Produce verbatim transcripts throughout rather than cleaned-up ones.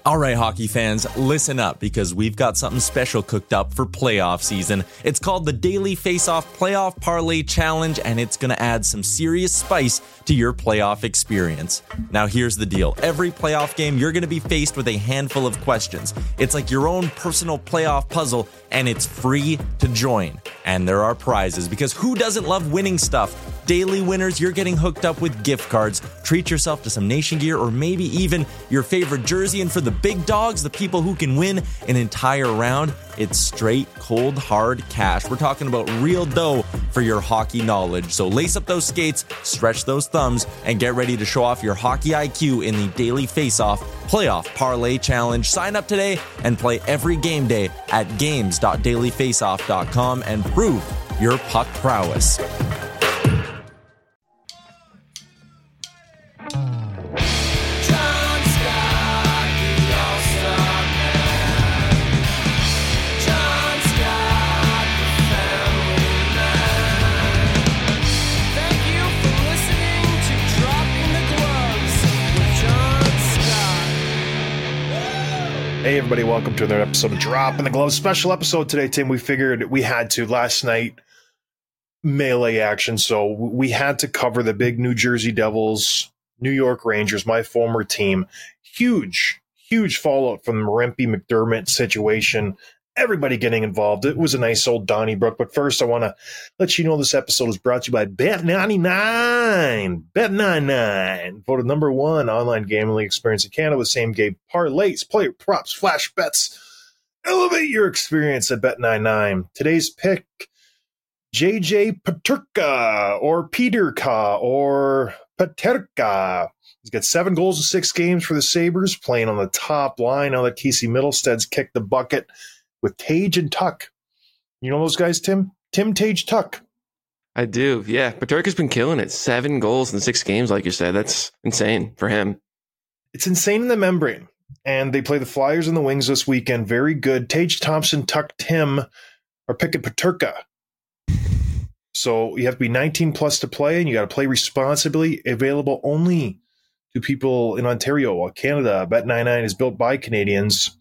All right, hockey fans, listen up because we've got something special cooked up for playoff season. It's called the Daily Face-Off Playoff Parlay Challenge, and it's going to add some serious spice to your playoff experience. Now, here's the deal. Every playoff game, you're going to be faced with a handful of questions. It's like your own personal playoff puzzle, and it's free to join. And there are prizes, because who doesn't love winning stuff? Daily winners, you're getting hooked up with gift cards. Treat yourself to some Nation gear or maybe even your favorite jersey. And for the big dogs, the people who can win an entire round, it's straight, cold, hard cash. We're talking about real dough for your hockey knowledge. So lace up those skates, stretch those thumbs, and get ready to show off your hockey I Q in the Daily Face-Off Playoff Parlay Challenge. Sign up today and play every game day at games dot daily face off dot com and prove your puck prowess. Hey everybody, welcome to another episode of Dropping the Gloves. Special episode today, Tim. We figured we had to last night melee action, so we had to cover the big New Jersey Devils, New York Rangers, my former team. Huge, huge fallout from the Rempe McDermott situation. Everybody getting involved. It was a nice old Donnybrook. But first, I want to let you know this episode is brought to you by Bet ninety-nine. Bet ninety-nine. Voted number one online gambling experience in Canada with same-game parlays, player props, flash bets. Elevate your experience at Bet ninety-nine. Today's pick, J J Peterka or Peterka or Peterka. He's got seven goals in six games for the Sabres, playing on the top line now that Casey Middlestead's kicked the bucket with Tage and Tuck. You know those guys, Tim? Tim, Tage, Tuck. I do, yeah. Peterka's been killing it. Seven goals in six games, like you said. That's insane for him. It's insane in the membrane. And they play the Flyers and the Wings this weekend. Very good. Tage Thompson, Tuck, Tim are picking Peterka. So you have to be nineteen plus to play, and you got to play responsibly. Available only to people in Ontario, Canada. Bet ninety-nine is built by Canadians.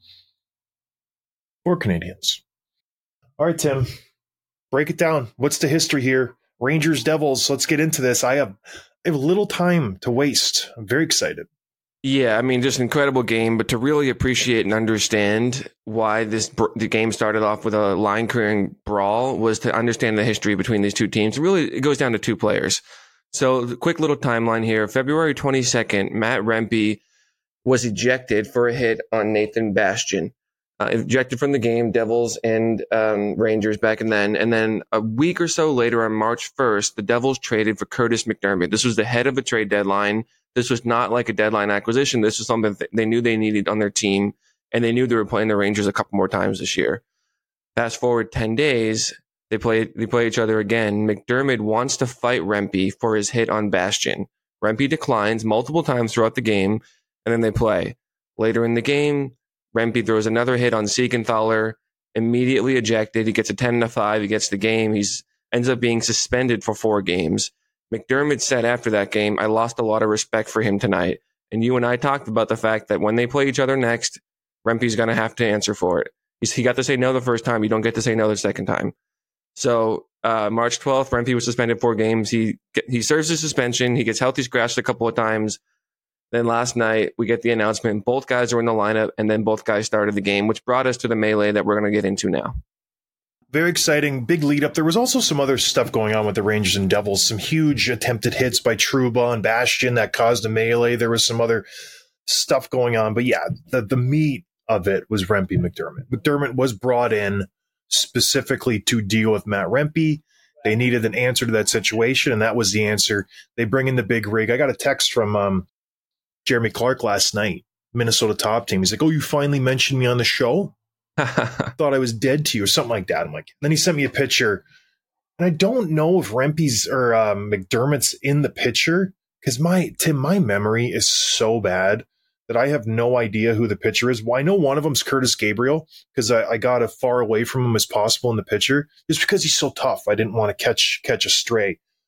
For Canadians. All right, Tim, break it down. What's the history here? Rangers, Devils, let's get into this. I have, I have little time to waste. I'm very excited. Yeah, I mean, just an incredible game, but to really appreciate and understand why this the game started off with a line-clearing brawl was to understand the history between these two teams. Really, it goes down to two players. So, the quick little timeline here. February twenty-second, Matt Rempe was ejected for a hit on Nathan Bastian. Uh, ejected from the game, Devils and um, Rangers back and then. And then a week or so later on March first, the Devils traded for Curtis McDermott. This was the head of a trade deadline. This was not like a deadline acquisition. This was something th- they knew they needed on their team, and they knew they were playing the Rangers a couple more times this year. Fast forward ten days, they play, they play each other again. McDermott wants to fight Rempe for his hit on Bastian. Rempe declines multiple times throughout the game, and then they play. Later in the game, Rempe throws another hit on Siegenthaler, immediately ejected. He gets a ten to five. He gets the game. He's ends up being suspended for four games. McDermott said after that game, I lost a lot of respect for him tonight. And you and I talked about the fact that when they play each other next, Rempe's going to have to answer for it. He's, he got to say no the first time. You don't get to say no the second time. So uh, March twelfth, Rempe was suspended four games. He he serves his suspension. He gets healthy scratched a couple of times. Then last night, we get the announcement. Both guys are in the lineup, and then both guys started the game, which brought us to the melee that we're going to get into now. Very exciting. Big lead up. There was also some other stuff going on with the Rangers and Devils. Some huge attempted hits by Trouba and Bastian that caused a melee. There was some other stuff going on. But yeah, the, the meat of it was Rempe McDermott. McDermott was brought in specifically to deal with Matt Rempe. They needed an answer to that situation, and that was the answer. They bring in the big rig. I got a text from um, Jeremy Clark last night, Minnesota top team. He's like, oh, you finally mentioned me on the show? Thought I was dead to you or something like that. I'm like, then he sent me a picture. And I don't know if Rempe's or um, McDermott's in the picture because my, Tim, my memory is so bad that I have no idea who the pitcher is. Well, I know one of them's Curtis Gabriel because I, I got as far away from him as possible in the picture just because he's so tough. I didn't want to catch catch a stray.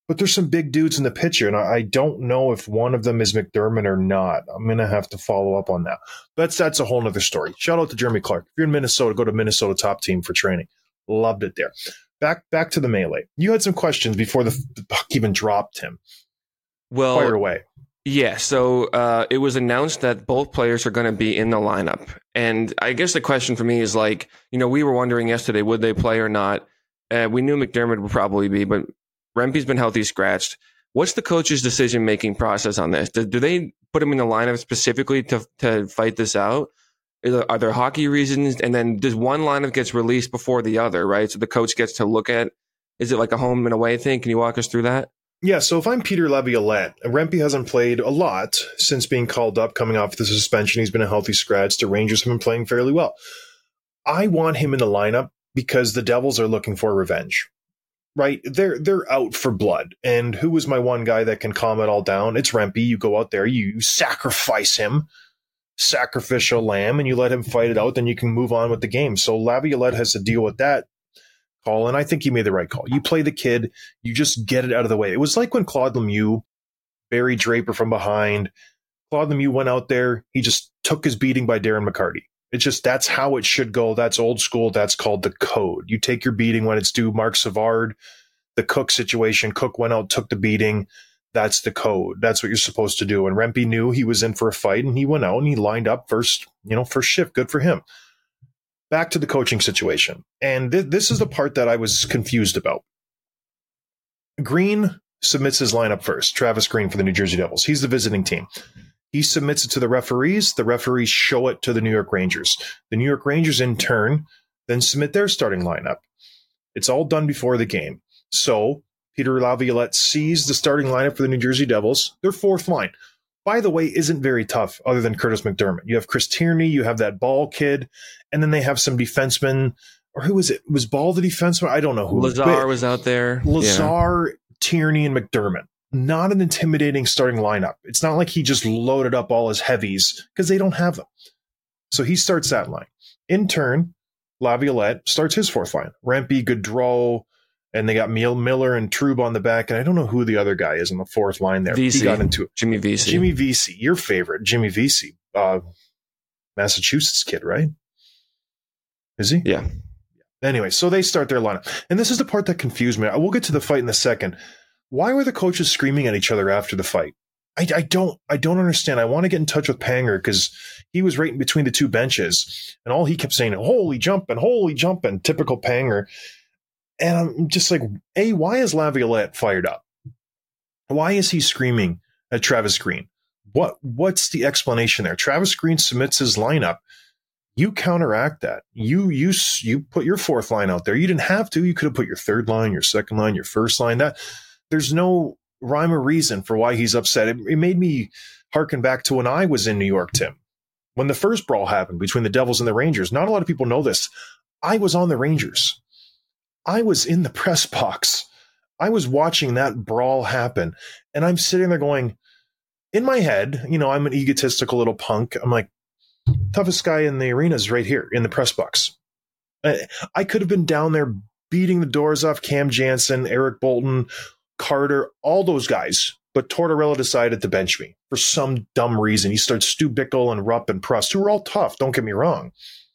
but there's some big dudes in the picture, and I, I don't know if one of them is McDermott or not. I'm going to have to follow up on that. But that's, that's a whole nother story. Shout out to Jeremy Clark. If you're in Minnesota, go to Minnesota Top Team for training. Loved it there. Back back to the melee. You had some questions before the, the puck even dropped, Tim. Well, fire away. Yeah, so uh, it was announced that both players are going to be in the lineup. And I guess the question for me is like, you know, we were wondering yesterday, would they play or not? Uh, we knew McDermott would probably be, but Rempe's been healthy scratched. What's the coach's decision-making process on this? Do, do they put him in the lineup specifically to to fight this out? Are there hockey reasons? And then does one lineup gets released before the other, right? So the coach gets to look at, is it like a home and away thing? Can you walk us through that? Yeah, so if I'm Peter Laviolette, Rempe hasn't played a lot since being called up, coming off the suspension. He's been a healthy scratch. The Rangers have been playing fairly well. I want him in the lineup because the Devils are looking for revenge, right? They're they're out for blood. And who is my one guy that can calm it all down? It's Rempe. You go out there, you sacrifice him, sacrificial lamb, and you let him fight it out, then you can move on with the game. So Laviolette has to deal with that call, and I think he made the right call. You play the kid, you just get it out of the way. It was like when Claude Lemieux buried Draper from behind. Claude Lemieux went out there, he just took his beating by Darren McCarty. It's just, that's how it should go. That's old school. That's called the code. You take your beating when it's due. Mark Savard, the Cook situation, Cook went out, took the beating. That's the code. That's what you're supposed to do. And Rempe knew he was in for a fight, and he went out and he lined up first, you know, first shift. Good for him. Back to the coaching situation. And th- this is the part that I was confused about. Green submits his lineup first. Travis Green for the New Jersey Devils. He's the visiting team. He submits it to the referees. The referees show it to the New York Rangers. The New York Rangers, in turn, then submit their starting lineup. It's all done before the game. So Peter Laviolette sees the starting lineup for the New Jersey Devils. Their fourth line, by the way, isn't very tough other than Curtis McDermott. You have Chris Tierney, you have that Ball kid, and then they have some defensemen. Or who was it? Was Ball the defenseman? I don't know who. Lazar was out there. Lazar, yeah. Tierney, and McDermott. Not an intimidating starting lineup. It's not like he just loaded up all his heavies because they don't have them. So he starts that line. In turn, Laviolette starts his fourth line. Rempe, Gaudreau, and they got Miller and Trube on the back. And I don't know who the other guy is on the fourth line there. Vesey. He got into it. Jimmy Vesey. Jimmy Vesey, your favorite, Jimmy Vesey. Uh, Massachusetts kid, right? Is he? Yeah. Anyway, so they start their lineup. And this is the part that confused me. I will get to the fight in a second. Why were the coaches screaming at each other after the fight? I, I don't I don't understand. I want to get in touch with Panger because he was right in between the two benches. And all he kept saying, holy jumping, holy jumping, typical Panger. And I'm just like, A, why is Laviolette fired up? Why is he screaming at Travis Green? What What's the explanation there? Travis Green submits his lineup. You counteract that. You you you put your fourth line out there. You didn't have to. You could have put your third line, your second line, your first line. That there's no rhyme or reason for why he's upset. It, it made me harken back to when I was in New York, Tim, when the first brawl happened between the Devils and the Rangers. Not a lot of people know this. I was on the Rangers. I was in the press box. I was watching that brawl happen, and I'm sitting there going, in my head, you know, I'm an egotistical little punk. I'm like, toughest guy in the arena is right here in the press box. I, I could have been down there beating the doors off Cam Jansen, Eric Bolton, Carter, all those guys. But Tortorella decided to bench me for some dumb reason. He starts Stu Bickle and Rupp and Prust, who are all tough, don't get me wrong.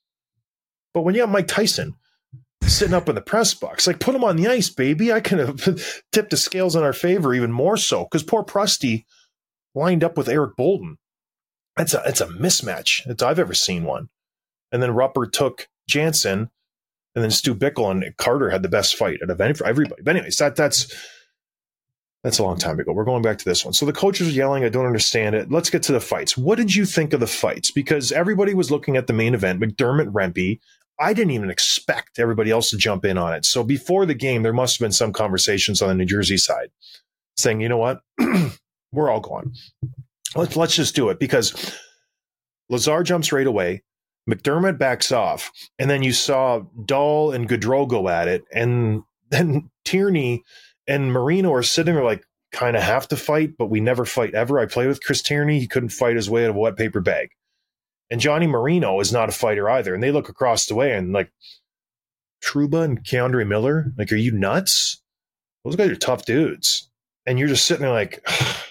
But when you have Mike Tyson sitting up in the press box, like, put him on the ice, baby. I could have tipped the scales in our favor even more so, because poor Prusty lined up with Eric Bolton. It's a, it's a mismatch. It's, I've ever seen one. And then Rupper took Jansen, and then Stu Bickle and Carter had the best fight at event for everybody. But anyways, that that's that's a long time ago. We're going back to this one. So the coaches are yelling. I don't understand it. Let's get to the fights. What did you think of the fights? Because everybody was looking at the main event, McDermott, Rempe. I didn't even expect everybody else to jump in on it. So before the game, there must have been some conversations on the New Jersey side saying, you know what, we're all going. Let's, let's just do it, because Lazar jumps right away. McDermott backs off. And then you saw Dahl and Gaudreau go at it. And then Tierney and Marino are sitting there like, kind of have to fight, but we never fight ever. I played with Chris Tierney. He couldn't fight his way out of a wet paper bag. And Johnny Marino is not a fighter either. And they look across the way and like, Trouba and Keandre Miller, like, are you nuts? Those guys are tough dudes. and you're just sitting there like,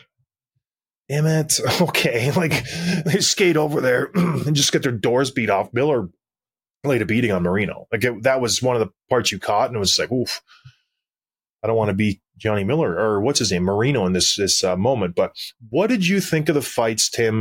damn it. Okay. Like they skate over there and just get their doors beat off. Miller laid a beating on Marino. Like it, that was one of the parts you caught, and it was like, oof, I don't want to be Johnny Miller or what's his name, Marino in this, this uh, moment. But what did you think of the fights, Tim?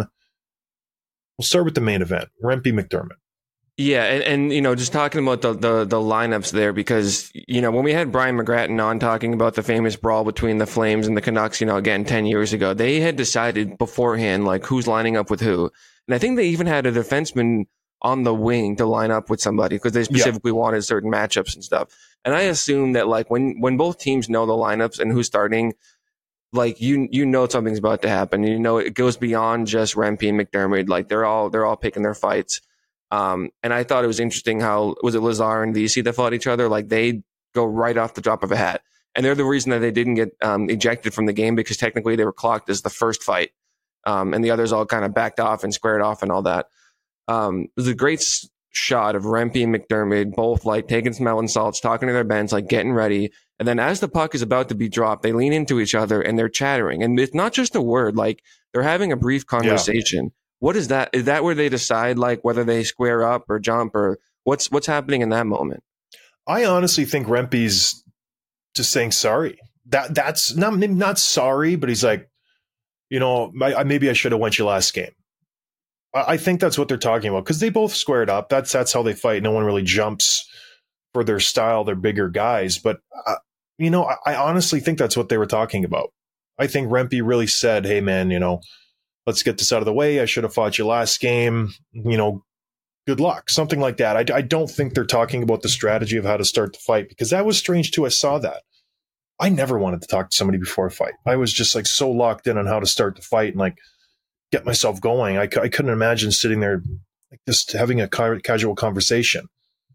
We'll start with the main event, Rempe McDermott. Yeah, and, and you know, just talking about the, the the lineups there, because you know when we had Brian McGrattan on talking about the famous brawl between the Flames and the Canucks, you know, again ten years ago, they had decided beforehand like who's lining up with who, and I think they even had a defenseman on the wing to line up with somebody because they specifically yeah. wanted certain matchups and stuff. And I assume that like when when both teams know the lineups and who's starting, like you you know something's about to happen. You know it goes beyond just Rempe and McDermott. Like they're all they're all picking their fights. Um, and I thought it was interesting how, was it Lazar and Vesey that fought each other? Like they go right off the drop of a hat. And they're the reason that they didn't get um, ejected from the game because technically they were clocked as the first fight. Um, and the others all kind of backed off and squared off and all that. Um, it was a great s- shot of Rempe and McDermott both like taking some melon salts, talking to their bench, like getting ready. And then as the puck is about to be dropped, they lean into each other and they're chattering. And it's not just a word, like they're having a brief conversation. Yeah. What is that? Is that where they decide like whether they square up or jump or what's what's happening in that moment? I honestly think Rempe's just saying sorry. That that's not not sorry, but he's like, you know, I, maybe I should have went you last game. I, I think that's what they're talking about because they both squared up. That's that's how they fight. No one really jumps for their style. They're bigger guys, but uh, you know, I, I honestly think that's what they were talking about. I think Rempe really said, "Hey, man, you know." Let's get this out of the way. I should have fought you last game. You know, good luck. Something like that. I, I don't think they're talking about the strategy of how to start the fight because that was strange too. I saw that. I never wanted to talk to somebody before a fight. I was just like so locked in on how to start the fight and like get myself going. I, I couldn't imagine sitting there like just having a ca- casual conversation.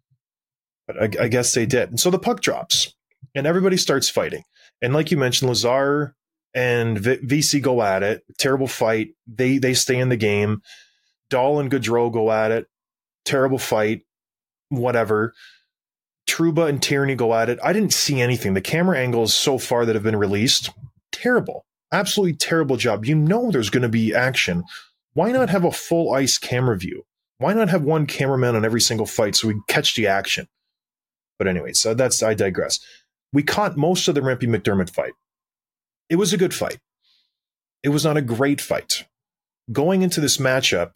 But I, I guess they did. And so the puck drops and everybody starts fighting. And like you mentioned, Lazar and v- Vesey go at it. Terrible fight. They they stay in the game. Dahl and Gaudreau go at it. Terrible fight. Whatever. Trouba and Tierney go at it. I didn't see anything. The camera angles so far that have been released, terrible. Absolutely terrible job. You know there's going to be action. Why not have a full ice camera view? Why not have one cameraman on every single fight so we catch the action? But anyway, so that's, I digress. We caught most of the Rempe McDermott fight. It was a good fight. It was not a great fight. Going into this matchup,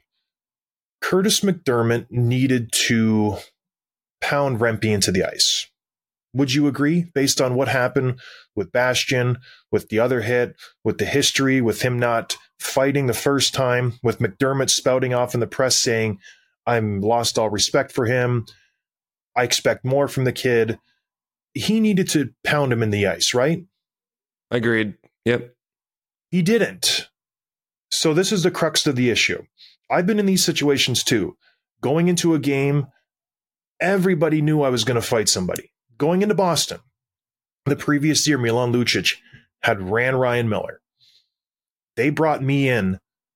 Curtis McDermott needed to pound Rempe into the ice. Would you agree, based on what happened with Bastian, with the other hit, with the history, with him not fighting the first time, with McDermott spouting off in the press saying, I'm lost all respect for him. I expect more from the kid. He needed to pound him in the ice, right? Agreed. Yep. He didn't. So this is the crux of the issue. I've been in these situations too. Going into a game, everybody knew I was going to fight somebody. Going into Boston, the previous year, Milan Lucic had ran Ryan Miller. They brought me in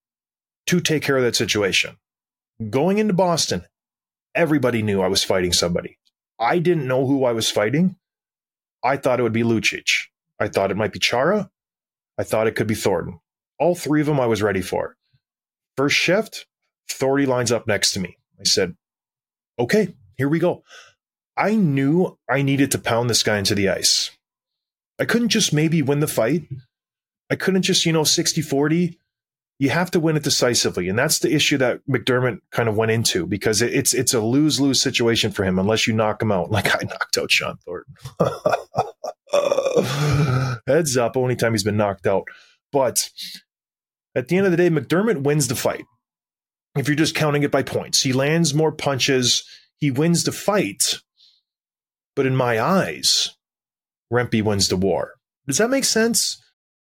to take care of that situation. Going into Boston, everybody knew I was fighting somebody. I didn't know who I was fighting. I thought it would be Lucic. I thought it might be Chara. I thought it could be Thornton. All three of them I was ready for. First shift, Thornton lines up next to me. I said, okay, here we go. I knew I needed to pound this guy into the ice. I couldn't just maybe win the fight. I couldn't just, you know, sixty forty. You have to win it decisively. And that's the issue that McDermott kind of went into because it's it's a lose-lose situation for him unless you knock him out. Like I knocked out Sean Thornton. Heads up, only time he's been knocked out. But at the end of the day, McDermott wins the fight. If you're just counting it by points, he lands more punches. He wins the fight. But in my eyes, Rempe wins the war. Does that make sense?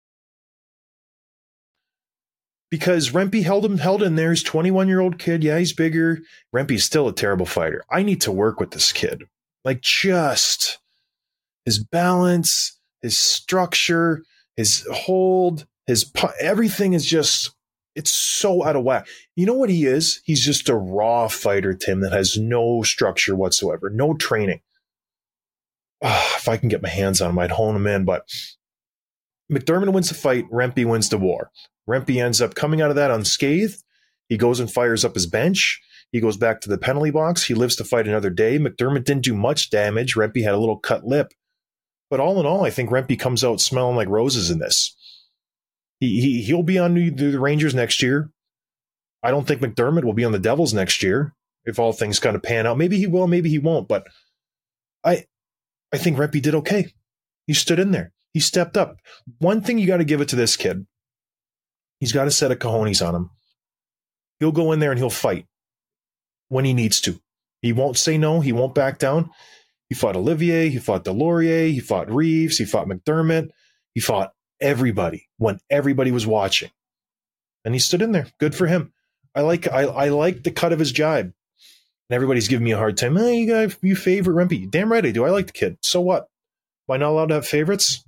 Because Rempe held him held in there. He's a twenty-one-year-old kid. Yeah, he's bigger. Rempe's still a terrible fighter. I need to work with this kid. Like just his balance, his structure, his hold, his everything is just, it's so out of whack. You know what he is? He's just a raw fighter, Tim, that has no structure whatsoever, no training. Oh, if I can get my hands on him, I'd hone him in. But McDermott wins the fight. Rempe wins the war. Rempe ends up coming out of that unscathed. He goes and fires up his bench. He goes back to the penalty box. He lives to fight another day. McDermott didn't do much damage. Rempe had a little cut lip. But all in all, I think Rempe comes out smelling like roses in this. He, he, he'll be on the, the Rangers next year. I don't think McDermott will be on the Devils next year if all things kind of pan out. Maybe he will, maybe he won't. But I I think Rempe did okay. He stood in there. He stepped up. One thing you got to give it to this kid. He's got a set of cojones on him. He'll go in there and he'll fight when he needs to. He won't say no. He won't back down. He fought Olivier. He fought Delorier. He fought Reeves. He fought McDermott. He fought everybody when everybody was watching. And he stood in there. Good for him. I like I, I like the cut of his jibe. And everybody's giving me a hard time. Oh, you got you favorite Rempe. Damn right I do. I like the kid. So what? Am I not allowed to have favorites?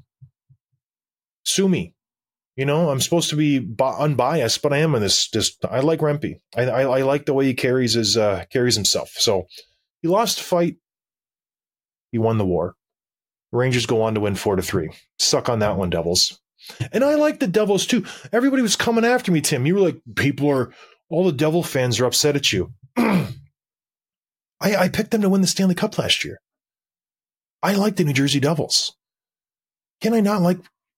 Sue me. You know, I'm supposed to be bi- unbiased, but I am in this. this I like Rempe. I, I, I like the way he carries his uh, carries himself. So he lost the fight. He won the war. The Rangers go on to win four to three. Suck on that one, Devils. And I like the Devils too. Everybody was coming after me, Tim. You were like, people are, all the Devil fans are upset at you. I, I picked them to win the Stanley Cup last year. I like the New Jersey Devils. Can I not like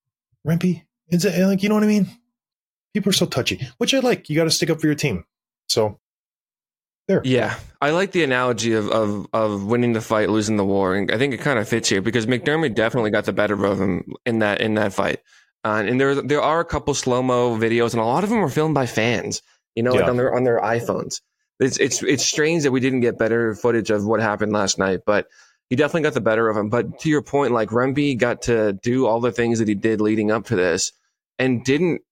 Rempe? Is it like, you know what I mean? People are so touchy, which I like. You got to stick up for your team. So there. Yeah, I like the analogy of, of of winning the fight, losing the war, and I think it kind of fits here because McDermott definitely got the better of him in that in that fight. Uh, and there there are a couple slow mo videos, and a lot of them were filmed by fans. You know, yeah. like on their on their iPhones. It's it's it's strange that we didn't get better footage of what happened last night, but he definitely got the better of him. But to your point, like Rempe got to do all the things that he did leading up to this, and didn't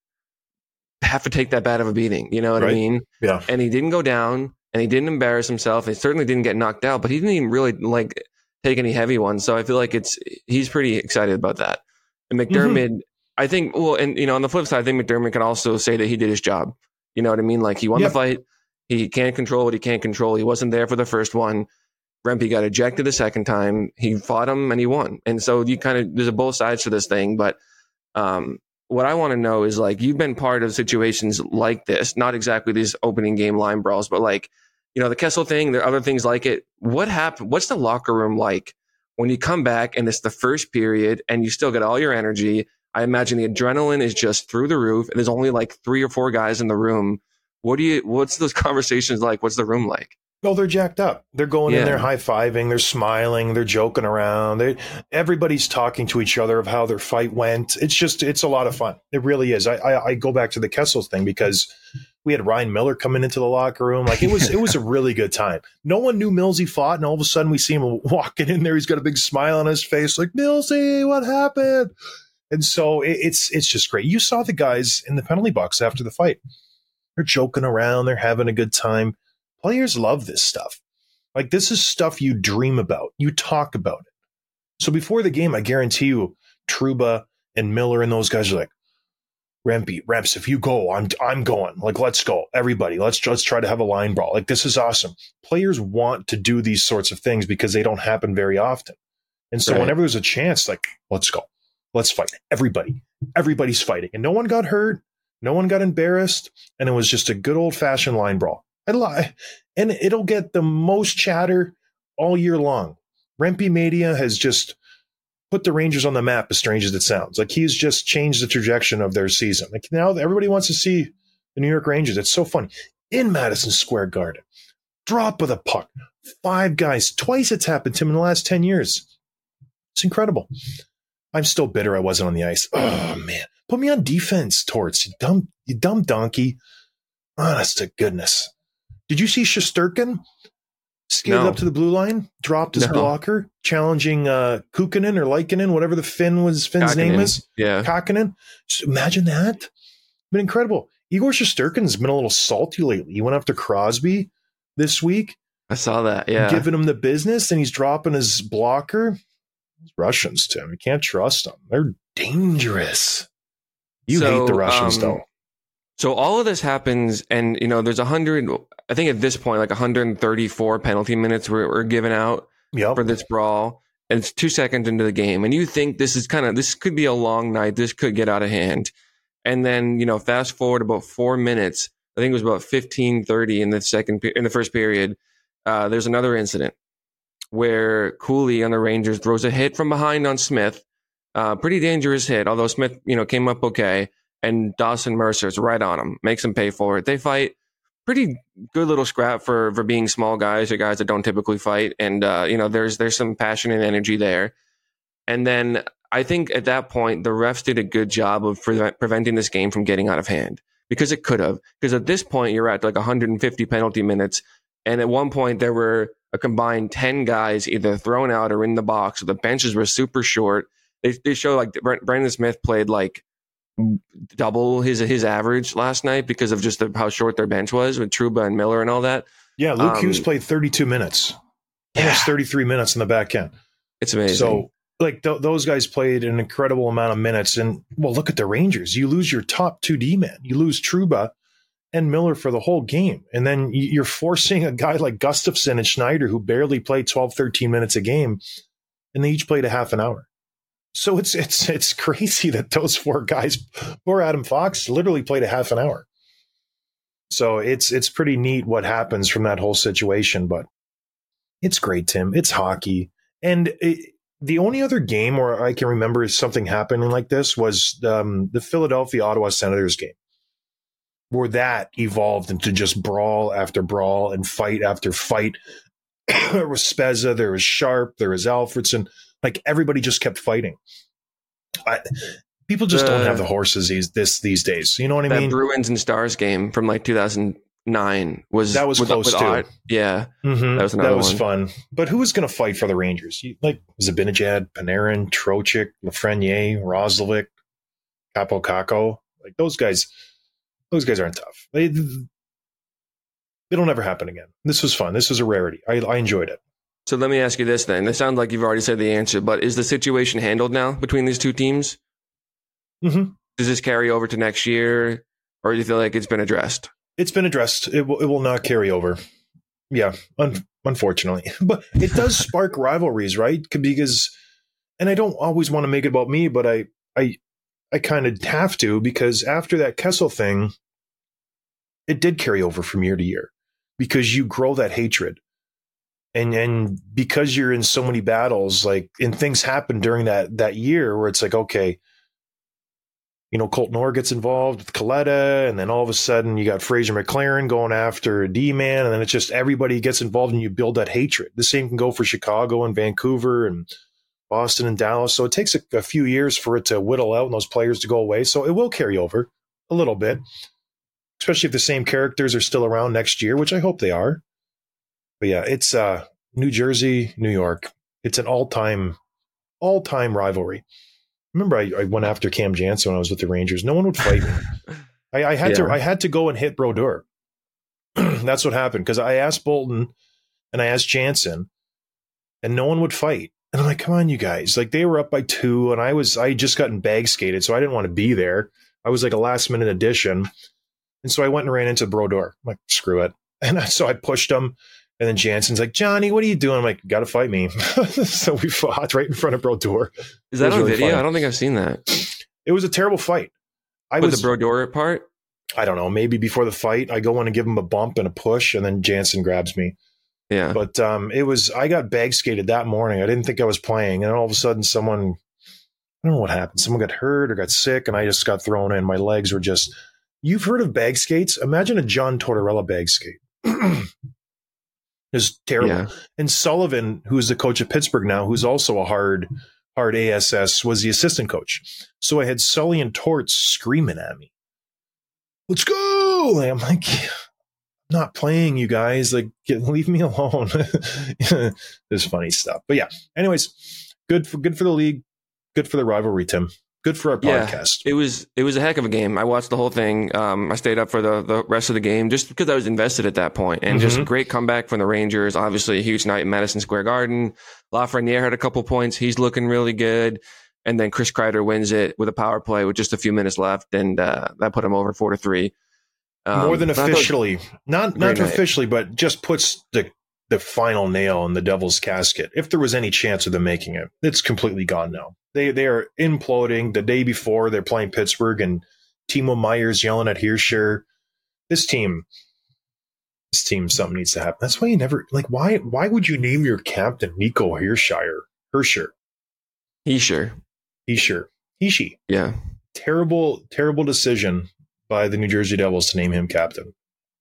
have to take that bad of a beating. You know what right. I mean? Yeah. And he didn't go down. And he didn't embarrass himself. He certainly didn't get knocked out, but he didn't even really like take any heavy ones. So I feel like it's he's pretty excited about that. And McDermott, mm-hmm. I think, well, and you know, on the flip side, I think McDermott can also say that he did his job. You know what I mean? Like he won yep. the fight. He can't control what he can't control. He wasn't there for the first one. Rempe got ejected the second time. He fought him and he won. And so you kind of there's a both sides to this thing. But um, what I want to know is like you've been part of situations like this, not exactly these opening game line brawls, but like. You know, the Kessel thing, there are other things like it. What happened? What's the locker room like when you come back and it's the first period and you still get all your energy? I imagine the adrenaline is just through the roof. And there's only like three or four guys in the room. What do you, what's those conversations like? What's the room like? Well, they're jacked up. They're going yeah. in there high-fiving. They're smiling. They're joking around. They, everybody's talking to each other of how their fight went. It's just, it's a lot of fun. It really is. I, I, I go back to the Kessel thing because we had Ryan Miller coming into the locker room. Like it was, it was a really good time. No one knew Millsy fought, and all of a sudden we see him walking in there. He's got a big smile on his face, like Millsy, what happened? And so it, it's, it's just great. You saw the guys in the penalty box after the fight. They're joking around. They're having a good time. Players love this stuff. Like this is stuff you dream about. You talk about it. So before the game, I guarantee you, Trouba and Miller and those guys are like, Rempe, Reps, if you go, I'm I'm going. Like, let's go. Everybody, let's let's try to have a line brawl. Like, this is awesome. Players want to do these sorts of things because they don't happen very often. And so right. whenever there's a chance, like, let's go. Let's fight. Everybody. Everybody's fighting. And no one got hurt. No one got embarrassed. And it was just a good old-fashioned line brawl. I lie. And it'll get the most chatter all year long. Rempe Media has just put the Rangers on the map, as strange as it sounds. Like he's just changed the trajectory of their season. Like now everybody wants to see the New York Rangers. It's so funny. In Madison Square Garden, drop of the puck, five guys, twice it's happened to him in the last ten years. It's incredible. I'm still bitter I wasn't on the ice. Oh, man. Put me on defense, Torts. You dumb, you dumb donkey. Honest to goodness. Did you see Shesterkin? Skated no. up to the blue line, dropped his no. blocker, challenging uh, Kukkonen or Likkonen, whatever the Finn was, Finn's Kakkonen. name is. Yeah. Kakkonen. Just imagine that. Been incredible. Igor Shesterkin's been a little salty lately. He went after Crosby this week. I saw that, yeah. Giving him the business, and he's dropping his blocker. Those Russians, Tim. You can't trust them. They're dangerous. You so, hate the Russians, um, though. So all of this happens, and, you know, there's a hundred, I think at this point, like one hundred thirty-four penalty minutes were, were given out yep. for this brawl. and it's two seconds into the game, and you think this is kind of this could be a long night, this could get out of hand, and then you know fast forward about four minutes, I think it was about fifteen thirty in the second in the first period. Uh, there's another incident where Cooley on the Rangers throws a hit from behind on Smith, uh, pretty dangerous hit, although Smith you know came up okay, and Dawson Mercer's right on him, makes him pay for it. They fight. Pretty good little scrap for for being small guys or guys that don't typically fight, and uh, you know there's there's some passion and energy there. And then I think at that point the refs did a good job of pre- preventing this game from getting out of hand, because it could have. Because at this point you're at like one hundred fifty penalty minutes, and at one point there were a combined ten guys either thrown out or in the box. So the benches were super short. They they show like Brendan Smith played like double his his average last night because of just the, how short their bench was with Trouba and Miller and all that. Yeah, Luke um, Hughes played thirty-two minutes. Yeah. Almost thirty-three minutes in the back end. It's amazing. So, like, th- those guys played an incredible amount of minutes. And, well, look at the Rangers. You lose your top two D-men. You lose Trouba and Miller for the whole game. And then you're forcing a guy like Gustafsson and Schneider, who barely played twelve, thirteen minutes a game, and they each played a half an hour. So it's it's it's crazy that those four guys, poor Adam Fox, literally played a half an hour. So it's it's pretty neat what happens from that whole situation. But it's great, Tim. It's hockey. And it, the only other game where I can remember something happening like this was um, the Philadelphia-Ottawa Senators game, where that evolved into just brawl after brawl and fight after fight. There was Spezza, there was Sharp, there was Alfredson. Like, everybody just kept fighting. I, people just the, don't have the horses these this these days. You know what I that mean? That Bruins and Stars game from like two thousand nine was that was with, close with too. Odd. Yeah, mm-hmm. that was another that was one. fun. But who was going to fight for the Rangers? You, like Zibanejad, Panarin, Trocheck, Lafreniere, Roslovic, Capo Caco. Like those guys. Those guys aren't tough. They it'll never happen again. This was fun. This was a rarity. I, I enjoyed it. So let me ask you this then. It sounds like you've already said the answer, but is the situation handled now between these two teams? Mm-hmm. Does this carry over to next year, or do you feel like it's been addressed? It's been addressed. It will, it will not carry over. Yeah, un- unfortunately. But it does spark rivalries, right? Because, and I don't always want to make it about me, but I, I, I kind of have to, because after that Kessel thing, it did carry over from year to year, because you grow that hatred. And and because you're in so many battles, like, and things happen during that that year where it's like, okay, you know, Colton Orr gets involved with Coletta, and then all of a sudden you got Fraser McLaren going after a D-man, and then it's just everybody gets involved and you build that hatred. The same can go for Chicago and Vancouver and Boston and Dallas. So it takes a, a few years for it to whittle out and those players to go away. So it will carry over a little bit, especially if the same characters are still around next year, which I hope they are. But yeah, it's uh, New Jersey, New York. It's an all-time, all-time rivalry. Remember, I, I went after Cam Jansen when I was with the Rangers. No one would fight me. I, I had yeah. to. I had to go and hit Brodeur. That's what happened, because I asked Bolton and I asked Jansen, and no one would fight. And I'm like, come on, you guys! Like, they were up by two, and I was. I had just gotten bag skated, so I didn't want to be there. I was like a last-minute addition, and so I went and ran into Brodeur. I'm like, screw it, and I, so I pushed him. And then Jansen's like, Johnny, what are you doing? I'm like, got to fight me. So we fought right in front of Brodeur. Is that on really video? fun. I don't think I've seen that. It was a terrible fight. I With was the Brodeur part? I don't know. Maybe before the fight, I go in and give him a bump and a push, and then Jansen grabs me. Yeah. But um, it was, I got bag skated that morning. I didn't think I was playing. And all of a sudden, someone, I don't know what happened. Someone got hurt or got sick, and I just got thrown in. My legs were just, you've heard of bag skates? Imagine a John Tortorella bag skate. Is terrible. Yeah. And Sullivan, who's the coach of Pittsburgh now, who's also a hard, hard A S S, was the assistant coach. So I had Sully and Torts screaming at me, let's go. And I'm like, not playing, you guys. Like, get, leave me alone. There's funny stuff. But yeah, anyways, good for, good for the league. Good for the rivalry, Tim. Good for our podcast. Yeah, it was it was a heck of a game. I watched the whole thing. Um, I stayed up for the, the rest of the game just because I was invested at that point. And mm-hmm. just a great comeback from the Rangers. Obviously, a huge night in Madison Square Garden. Lafreniere had a couple points. He's looking really good. And then Chris Kreider wins it with a power play with just a few minutes left, and uh, that put him over four to three. Um, More than officially, not not night. officially, but just puts the the final nail in the Devil's casket. If there was any chance of them making it, it's completely gone now. They they are imploding. The day before, they're playing Pittsburgh, and Timo Meyer's yelling at Hirscher. This team, this team, something needs to happen. That's why you never, like, why why would you name your captain Nico Hischier? Hirscher. Hischier. Hischier. Hischier. Yeah. Terrible, terrible decision by the New Jersey Devils to name him captain.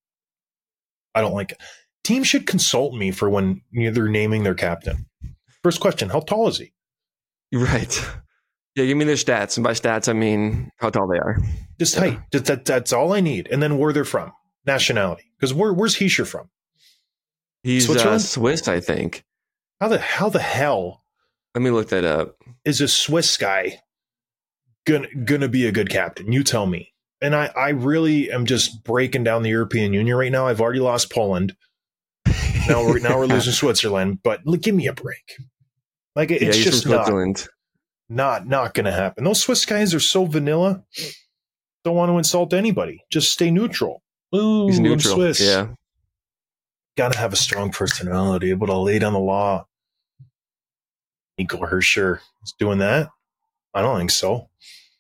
I don't like it. Teams should consult me for when they're naming their captain. First question, how tall is he? Right. Yeah, give me their stats. And by stats, I mean how tall they are. Just yeah. height. That, that, that's all I need. And then where they're from. Nationality. Because where, where's Hischier from? He's uh, Swiss, I think. How the, how the hell... Let me look that up. Is a Swiss guy gonna, gonna be a good captain? You tell me. And I, I really am just breaking down the European Union right now. I've already lost Poland. Now we're now we're losing Switzerland, but look, give me a break. Like it's yeah, just not, not not going to happen. Those Swiss guys are so vanilla. Don't want to insult anybody. Just stay neutral. Ooh, He's neutral. I'm Swiss. Yeah, got to have a strong personality, able to lay down the law. Nico Hischier is doing that. I don't think so.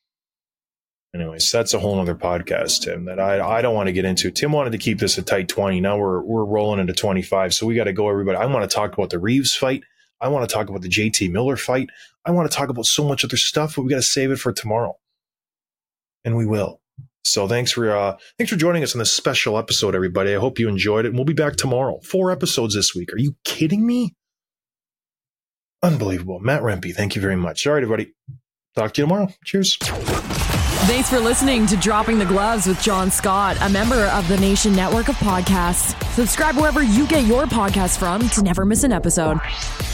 Anyways, that's a whole other podcast, Tim, that I I don't want to get into. Tim wanted to keep this a tight twenty. Now we're we're rolling into twenty-five, so we got to go, everybody. I want to talk about the Reeves fight. I want to talk about the J T Miller fight. I want to talk about so much other stuff, but we got to save it for tomorrow, and we will. So thanks for uh, thanks for joining us on this special episode, everybody. I hope you enjoyed it, and we'll be back tomorrow. Four episodes this week. Are you kidding me? Unbelievable. Matt Rempe, thank you very much. All right, everybody. Talk to you tomorrow. Cheers. Thanks for listening to Dropping the Gloves with John Scott, a member of the Nation Network of Podcasts. Subscribe wherever you get your podcasts from to never miss an episode.